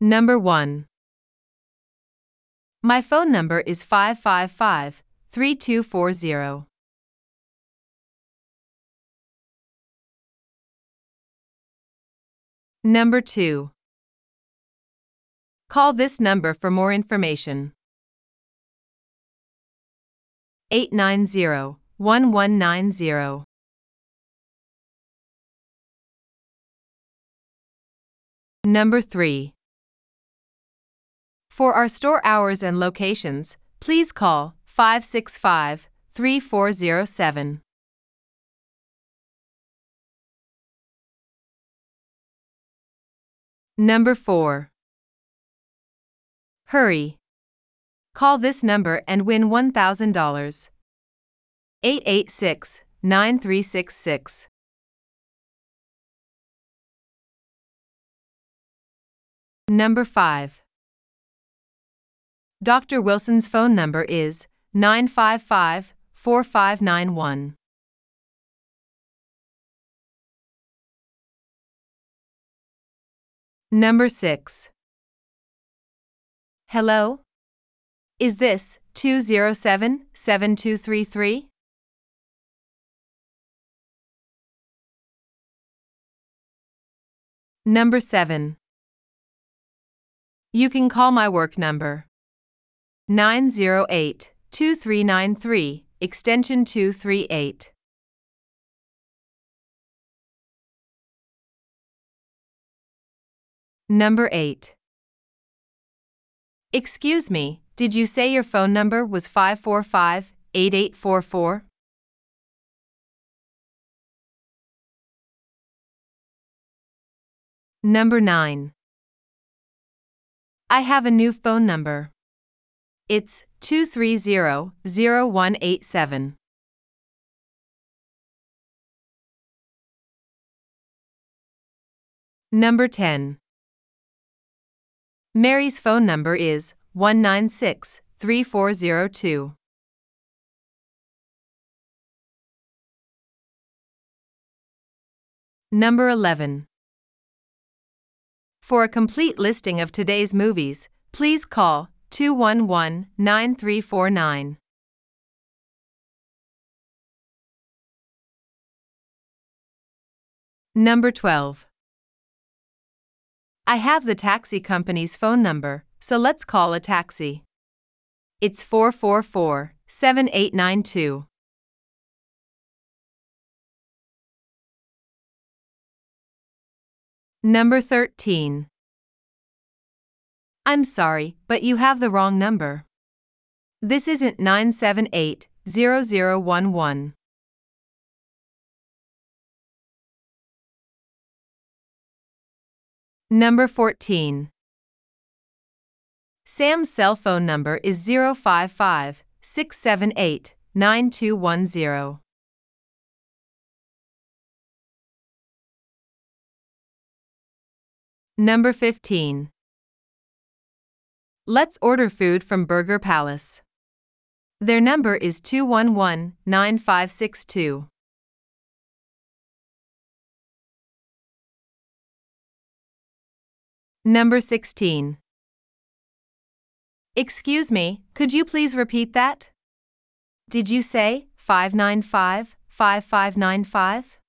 Number 1. My phone number is 555-3240. Number 2. Call this number for more information. 890-1190. Number 3. For our store hours and locations, please call 565-3407. Number 4. Hurry. Call this number and win $1,000. 886-9366. Number 5. Dr. Wilson's phone number is 955-4591. Number 6. Hello? Is this 207-7233? Number 7. You can call my work number. 908-2393, extension 238. Number 8. Excuse me, did you say your phone number was 545-8844? Number 9. I have a new phone number. It's 230-0187. Number 10. Mary's phone number is 196-3402. Number 11. For a complete listing of today's movies, please call 211-9349. Number 12. I have the taxi company's phone number, so let's call a taxi. It's 444-7892. Number 13. I'm sorry, but you have the wrong number. This isn't 978-0011. Number 14. Sam's cell phone number is 055-678-9210. Number 15. Let's order food from Burger Palace. Their number is 211-9562. Number 16. Excuse me, could you please repeat that? Did you say 595-5595?